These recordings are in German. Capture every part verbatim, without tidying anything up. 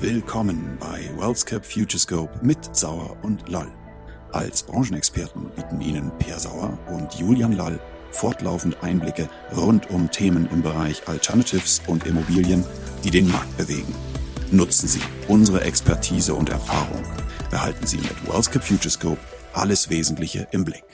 Willkommen bei WealthCap Futurescope mit Sauer und Lall. Als Branchenexperten bieten Ihnen Per Sauer und Julian Lall fortlaufend Einblicke rund um Themen im Bereich Alternatives und Immobilien, die den Markt bewegen. Nutzen Sie unsere Expertise und Erfahrung. Behalten Sie mit WealthCap Futurescope alles Wesentliche im Blick.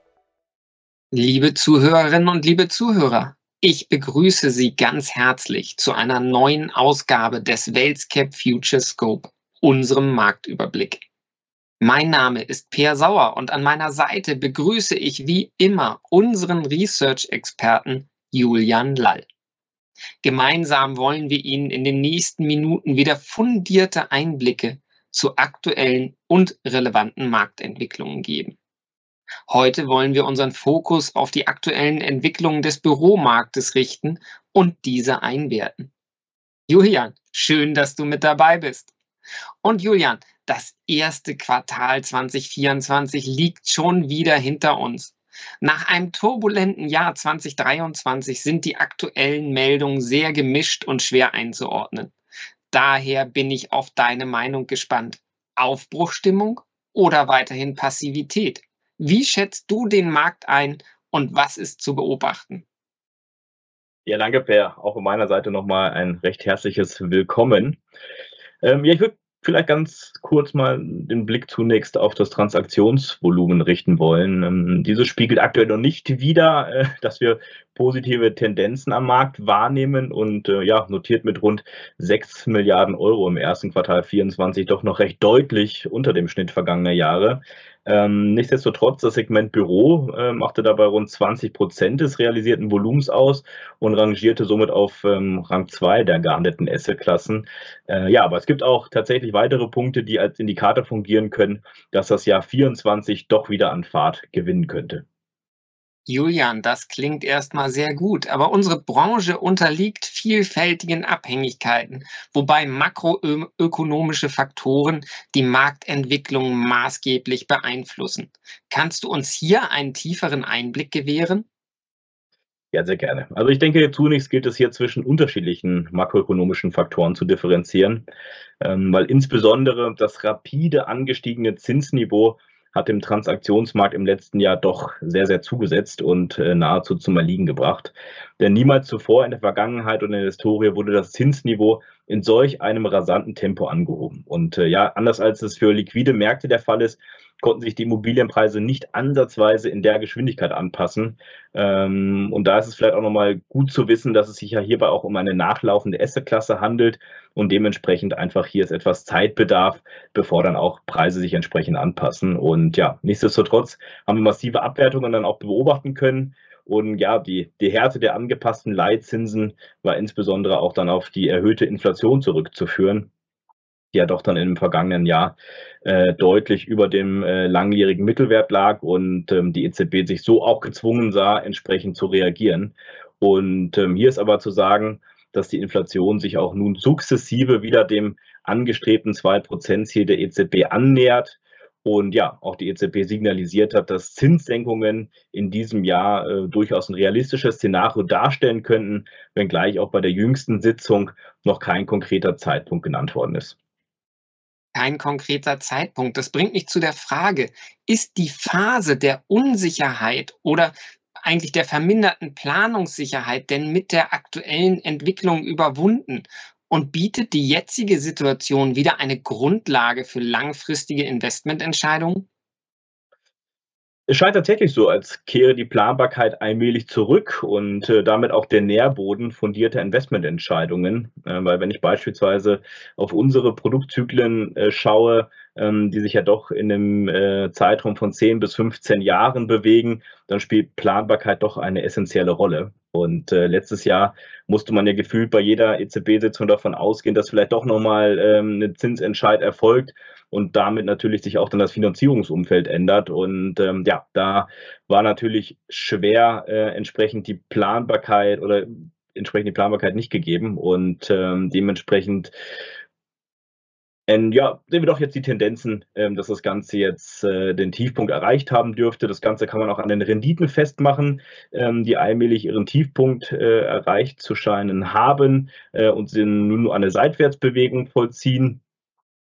Liebe Zuhörerinnen und liebe Zuhörer, ich begrüße Sie ganz herzlich zu einer neuen Ausgabe des WealthCap Futurescope, unserem Marktüberblick. Mein Name ist Per Sauer und an meiner Seite begrüße ich wie immer unseren Research-Experten Julian Lall. Gemeinsam wollen wir Ihnen in den nächsten Minuten wieder fundierte Einblicke zu aktuellen und relevanten Marktentwicklungen geben. Heute wollen wir unseren Fokus auf die aktuellen Entwicklungen des Büromarktes richten und diese einwerten. Julian, schön, dass du mit dabei bist. Und Julian, das erste Quartal zwanzig vierundzwanzig liegt schon wieder hinter uns. Nach einem turbulenten Jahr zwanzig dreiundzwanzig sind die aktuellen Meldungen sehr gemischt und schwer einzuordnen. Daher bin ich auf deine Meinung gespannt. Aufbruchstimmung oder weiterhin Passivität? Wie schätzt du den Markt ein und was ist zu beobachten? Ja, danke, Per. Auch von meiner Seite nochmal ein recht herzliches Willkommen. Ähm, ja, ich würde vielleicht ganz kurz mal den Blick zunächst auf das Transaktionsvolumen richten wollen. Ähm, dieses spiegelt aktuell noch nicht wider, äh, dass wir positive Tendenzen am Markt wahrnehmen und äh, ja, notiert mit rund sechs Milliarden Euro im ersten Quartal vierundzwanzig doch noch recht deutlich unter dem Schnitt vergangener Jahre. Ähm, nichtsdestotrotz, das Segment Büro äh, machte dabei rund zwanzig Prozent des realisierten Volumens aus und rangierte somit auf ähm, Rang zwei der gehandelten Assetklassen. Äh, ja, aber es gibt auch tatsächlich weitere Punkte, die als Indikator fungieren können, dass das Jahr vierundzwanzig doch wieder an Fahrt gewinnen könnte. Julian, das klingt erstmal sehr gut, aber unsere Branche unterliegt vielfältigen Abhängigkeiten, wobei makroökonomische Faktoren die Marktentwicklung maßgeblich beeinflussen. Kannst du uns hier einen tieferen Einblick gewähren? Ja, sehr gerne. Also ich denke, zunächst gilt es hier zwischen unterschiedlichen makroökonomischen Faktoren zu differenzieren, ähm, weil insbesondere das rapide angestiegene Zinsniveau hat dem Transaktionsmarkt im letzten Jahr doch sehr, sehr zugesetzt und äh, nahezu zum Erliegen gebracht. Denn niemals zuvor in der Vergangenheit und in der Historie wurde das Zinsniveau in solch einem rasanten Tempo angehoben. Und äh, ja, anders als es für liquide Märkte der Fall ist, konnten sich die Immobilienpreise nicht ansatzweise in der Geschwindigkeit anpassen. Ähm, und da ist es vielleicht auch nochmal gut zu wissen, dass es sich ja hierbei auch um eine nachlaufende Assetklasse handelt und dementsprechend einfach hier ist etwas Zeitbedarf, bevor dann auch Preise sich entsprechend anpassen. Und ja, nichtsdestotrotz haben wir massive Abwertungen dann auch beobachten können. Und ja, die, die Härte der angepassten Leitzinsen war insbesondere auch dann auf die erhöhte Inflation zurückzuführen, die ja doch dann im vergangenen Jahr äh, deutlich über dem äh, langjährigen Mittelwert lag und ähm, die E Z B sich so auch gezwungen sah, entsprechend zu reagieren. Und ähm, hier ist aber zu sagen, dass die Inflation sich auch nun sukzessive wieder dem angestrebten zwei Prozent Ziel der E Z B annähert. Und ja, auch die E Z B signalisiert hat, dass Zinssenkungen in diesem Jahr äh, durchaus ein realistisches Szenario darstellen könnten, wenngleich auch bei der jüngsten Sitzung noch kein konkreter Zeitpunkt genannt worden ist. Kein konkreter Zeitpunkt. Das bringt mich zu der Frage, ist die Phase der Unsicherheit oder eigentlich der verminderten Planungssicherheit denn mit der aktuellen Entwicklung überwunden? Und bietet die jetzige Situation wieder eine Grundlage für langfristige Investmententscheidungen? Es scheint tatsächlich so, als kehre die Planbarkeit allmählich zurück und äh, damit auch der Nährboden fundierter Investmententscheidungen. Äh, weil wenn ich beispielsweise auf unsere Produktzyklen äh, schaue, ähm, die sich ja doch in einem äh, Zeitraum von zehn bis fünfzehn Jahren bewegen, dann spielt Planbarkeit doch eine essentielle Rolle. Und äh, letztes Jahr musste man ja gefühlt bei jeder E Z B-Sitzung davon ausgehen, dass vielleicht doch nochmal ähm, ein Zinsentscheid erfolgt und damit natürlich sich auch dann das Finanzierungsumfeld ändert. Und ähm, ja, da war natürlich schwer äh, entsprechend die Planbarkeit oder entsprechend die Planbarkeit nicht gegeben und ähm, dementsprechend Ähm, ja, sehen wir doch jetzt die Tendenzen, ähm, dass das Ganze jetzt äh, den Tiefpunkt erreicht haben dürfte. Das Ganze kann man auch an den Renditen festmachen, ähm, die allmählich ihren Tiefpunkt äh, erreicht zu scheinen haben äh, und sie nun eine Seitwärtsbewegung vollziehen.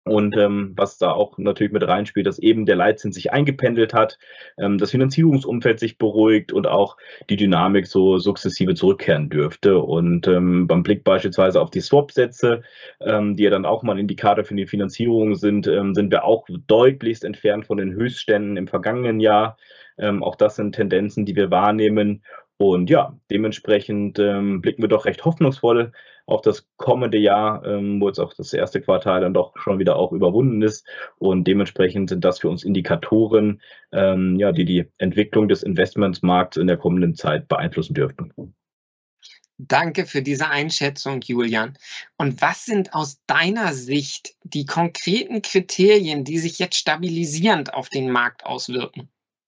Und ähm, was da auch natürlich mit reinspielt, dass eben der Leitzins sich eingependelt hat, ähm, das Finanzierungsumfeld sich beruhigt und auch die Dynamik so sukzessive zurückkehren dürfte. Und ähm, beim Blick beispielsweise auf die Swap-Sätze, ähm, die ja dann auch mal ein Indikator für die Finanzierung sind, ähm, sind wir auch deutlichst entfernt von den Höchstständen im vergangenen Jahr. Ähm, auch das sind Tendenzen, die wir wahrnehmen. Und ja, dementsprechend ähm, blicken wir doch recht hoffnungsvoll auf das kommende Jahr, ähm, wo jetzt auch das erste Quartal dann doch schon wieder auch überwunden ist. Und dementsprechend sind das für uns Indikatoren, ähm, ja, die die Entwicklung des Investmentsmarkts in der kommenden Zeit beeinflussen dürften. Danke für diese Einschätzung, Julian. Und was sind aus deiner Sicht die konkreten Kriterien, die sich jetzt stabilisierend auf den Markt auswirken?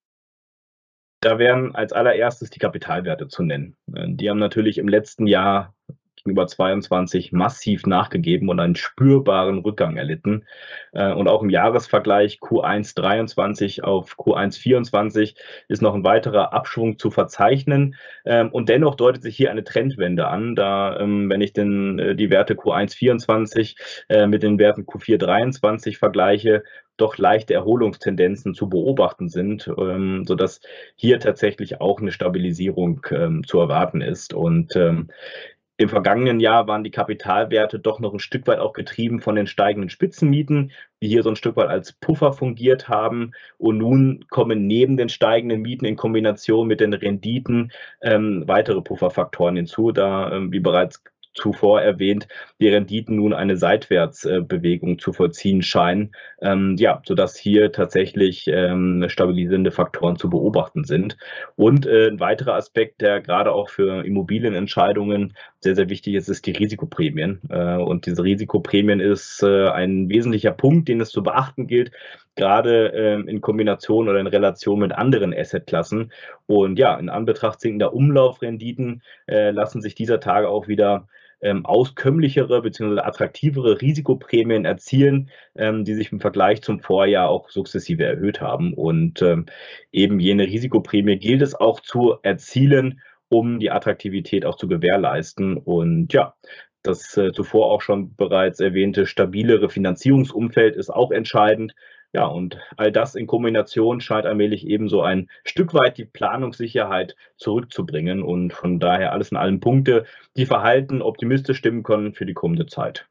Da wären als allererstes die Kapitalwerte zu nennen. Äh, Die haben natürlich im letzten Jahr gegenüber zweiundzwanzig massiv nachgegeben und einen spürbaren Rückgang erlitten. Äh, Und auch im Jahresvergleich Q eins dreiundzwanzig auf Q eins vierundzwanzig ist noch ein weiterer Abschwung zu verzeichnen. Ähm, Und dennoch deutet sich hier eine Trendwende an, da, ähm, wenn ich denn äh, die Werte Q eins vierundzwanzig äh, mit den Werten Q vier dreiundzwanzig vergleiche, doch leichte Erholungstendenzen zu beobachten sind, ähm, sodass hier tatsächlich auch eine Stabilisierung ähm, zu erwarten ist. Und ähm, im vergangenen Jahr waren die Kapitalwerte doch noch ein Stück weit auch getrieben von den steigenden Spitzenmieten, die hier so ein Stück weit als Puffer fungiert haben. Und nun kommen neben den steigenden Mieten in Kombination mit den Renditen ähm, weitere Pufferfaktoren hinzu, da, ähm, wie bereits zuvor erwähnt, die Renditen nun eine Seitwärtsbewegung zu vollziehen scheinen, ähm, ja, sodass hier tatsächlich ähm, stabilisierende Faktoren zu beobachten sind. Und äh, ein weiterer Aspekt, der gerade auch für Immobilienentscheidungen sehr, sehr wichtig ist, ist die Risikoprämien. Äh, und diese Risikoprämien ist äh, ein wesentlicher Punkt, den es zu beachten gilt, gerade äh, in Kombination oder in Relation mit anderen Assetklassen. Und ja, in Anbetracht sinkender Umlaufrenditen äh, lassen sich dieser Tage auch wieder ähm, auskömmlichere bzw. attraktivere Risikoprämien erzielen, ähm, die sich im Vergleich zum Vorjahr auch sukzessive erhöht haben. Und ähm, eben jene Risikoprämie gilt es auch zu erzielen, um die Attraktivität auch zu gewährleisten. Und ja, das äh, zuvor auch schon bereits erwähnte stabilere Finanzierungsumfeld ist auch entscheidend. Ja, und all das in Kombination scheint allmählich ebenso ein Stück weit die Planungssicherheit zurückzubringen. Und von daher alles in allem Punkte, die verhalten optimistisch stimmen können für die kommende Zeit.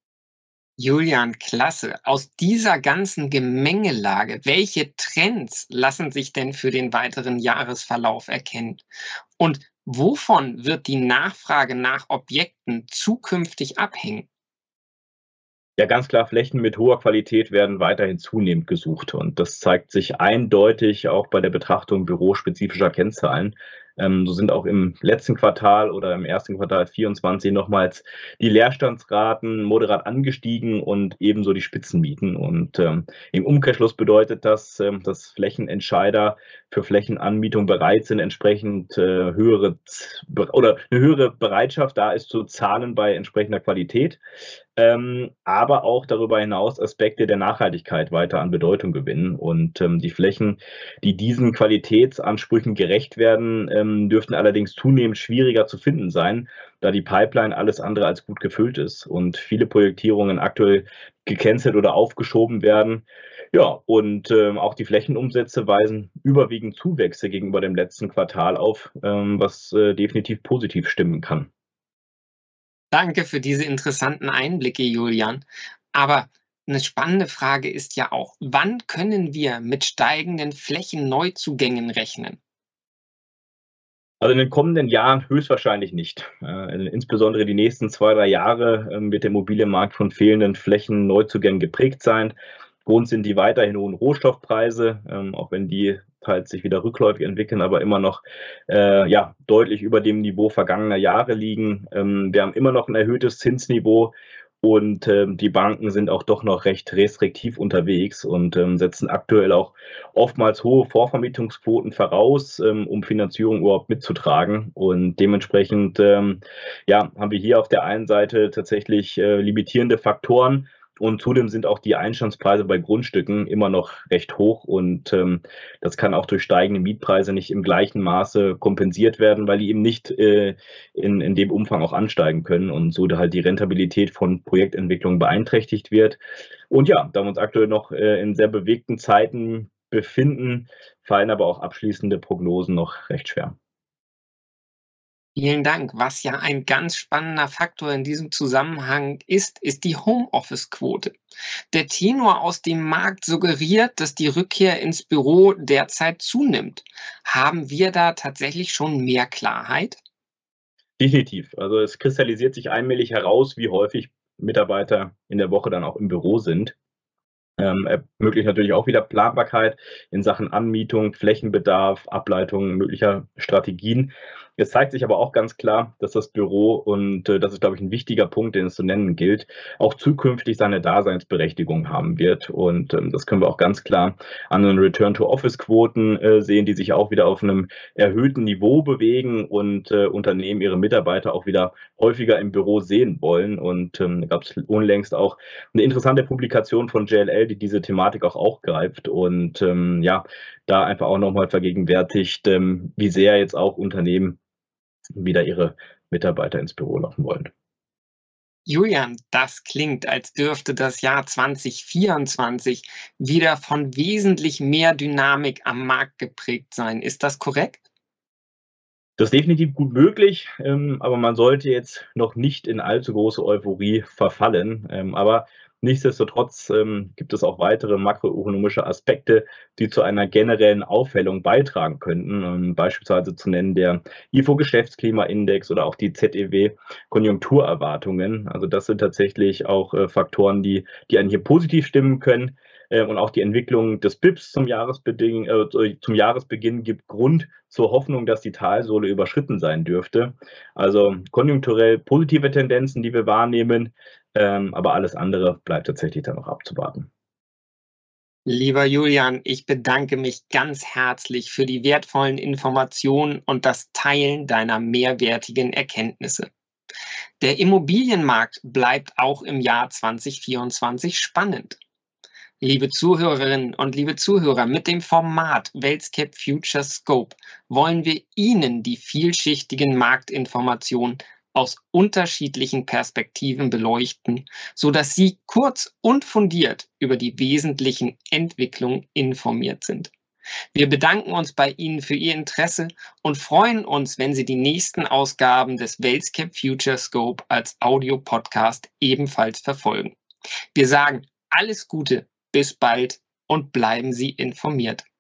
Julian, klasse. Aus dieser ganzen Gemengelage, welche Trends lassen sich denn für den weiteren Jahresverlauf erkennen? Und wovon wird die Nachfrage nach Objekten zukünftig abhängen? Ja, ganz klar, Flächen mit hoher Qualität werden weiterhin zunehmend gesucht. Und das zeigt sich eindeutig auch bei der Betrachtung bürospezifischer Kennzahlen. Ähm, so sind auch im letzten Quartal oder im ersten Quartal vierundzwanzig nochmals die Leerstandsraten moderat angestiegen und ebenso die Spitzenmieten. Und ähm, im Umkehrschluss bedeutet das, ähm, dass Flächenentscheider für Flächenanmietung bereit sind, entsprechend äh, höhere oder eine höhere Bereitschaft da ist zu zahlen bei entsprechender Qualität. Ähm, aber auch darüber hinaus Aspekte der Nachhaltigkeit weiter an Bedeutung gewinnen. Und ähm, die Flächen, die diesen Qualitätsansprüchen gerecht werden, ähm, dürften allerdings zunehmend schwieriger zu finden sein, da die Pipeline alles andere als gut gefüllt ist und viele Projektierungen aktuell gecancelt oder aufgeschoben werden. Ja, und ähm, auch die Flächenumsätze weisen überwiegend Zuwächse gegenüber dem letzten Quartal auf, ähm, was äh, definitiv positiv stimmen kann. Danke für diese interessanten Einblicke, Julian. Aber eine spannende Frage ist ja auch, wann können wir mit steigenden Flächenneuzugängen rechnen? Also in den kommenden Jahren höchstwahrscheinlich nicht. Äh, insbesondere die nächsten zwei, drei Jahre ähm, wird der Immobilienmarkt von fehlenden Flächenneuzugängen geprägt sein. Grund sind die weiterhin hohen Rohstoffpreise, ähm, auch wenn die teils sich wieder rückläufig entwickeln, aber immer noch äh, ja, deutlich über dem Niveau vergangener Jahre liegen. Ähm, wir haben immer noch ein erhöhtes Zinsniveau. Und ähm, die Banken sind auch doch noch recht restriktiv unterwegs und ähm, setzen aktuell auch oftmals hohe Vorvermietungsquoten voraus, ähm, um Finanzierung überhaupt mitzutragen. Und dementsprechend ähm, ja, haben wir hier auf der einen Seite tatsächlich äh, limitierende Faktoren, Und zudem sind auch die Einstandspreise bei Grundstücken immer noch recht hoch und ähm, das kann auch durch steigende Mietpreise nicht im gleichen Maße kompensiert werden, weil die eben nicht äh, in, in dem Umfang auch ansteigen können und so halt die Rentabilität von Projektentwicklungen beeinträchtigt wird. Und ja, da wir uns aktuell noch äh, in sehr bewegten Zeiten befinden, fallen aber auch abschließende Prognosen noch recht schwer. Vielen Dank. Was ja ein ganz spannender Faktor in diesem Zusammenhang ist, ist die Homeoffice-Quote. Der Tenor aus dem Markt suggeriert, dass die Rückkehr ins Büro derzeit zunimmt. Haben wir da tatsächlich schon mehr Klarheit? Definitiv. Also es kristallisiert sich allmählich heraus, wie häufig Mitarbeiter in der Woche dann auch im Büro sind. Ähm, ermöglicht natürlich auch wieder Planbarkeit in Sachen Anmietung, Flächenbedarf, Ableitung möglicher Strategien. Es zeigt sich aber auch ganz klar, dass das Büro, und äh, das ist, glaube ich, ein wichtiger Punkt, den es zu nennen gilt, auch zukünftig seine Daseinsberechtigung haben wird. Und ähm, das können wir auch ganz klar an den Return-to-Office-Quoten äh, sehen, die sich auch wieder auf einem erhöhten Niveau bewegen und äh, Unternehmen ihre Mitarbeiter auch wieder häufiger im Büro sehen wollen. Und ähm, da gab es unlängst auch eine interessante Publikation von J L L, die diese Thematik auch aufgreift und ähm, ja, da einfach auch nochmal vergegenwärtigt, ähm, wie sehr jetzt auch Unternehmen wieder ihre Mitarbeiter ins Büro lassen wollen. Julian, das klingt, als dürfte das Jahr zwanzig vierundzwanzig wieder von wesentlich mehr Dynamik am Markt geprägt sein. Ist das korrekt? Das ist definitiv gut möglich, ähm, aber man sollte jetzt noch nicht in allzu große Euphorie verfallen. Ähm, aber nichtsdestotrotz ähm, gibt es auch weitere makroökonomische Aspekte, die zu einer generellen Aufhellung beitragen könnten. Ähm, beispielsweise zu nennen der I F O-Geschäftsklimaindex oder auch die Z E W-Konjunkturerwartungen. Also das sind tatsächlich auch äh, Faktoren, die, die einen hier positiv stimmen können. Äh, und auch die Entwicklung des B I P S zum, Jahresbeginn, äh, zum Jahresbeginn gibt Grund zur Hoffnung, dass die Talsohle überschritten sein dürfte. Also konjunkturell positive Tendenzen, die wir wahrnehmen, ähm, aber alles andere bleibt tatsächlich dann noch abzuwarten. Lieber Julian, ich bedanke mich ganz herzlich für die wertvollen Informationen und das Teilen deiner mehrwertigen Erkenntnisse. Der Immobilienmarkt bleibt auch im Jahr zwanzig vierundzwanzig spannend. Liebe Zuhörerinnen und liebe Zuhörer, mit dem Format WealthCap Future Scope wollen wir Ihnen die vielschichtigen Marktinformationen aus unterschiedlichen Perspektiven beleuchten, sodass Sie kurz und fundiert über die wesentlichen Entwicklungen informiert sind. Wir bedanken uns bei Ihnen für Ihr Interesse und freuen uns, wenn Sie die nächsten Ausgaben des WealthCap Future Scope als Audio-Podcast ebenfalls verfolgen. Wir sagen alles Gute, bis bald und bleiben Sie informiert.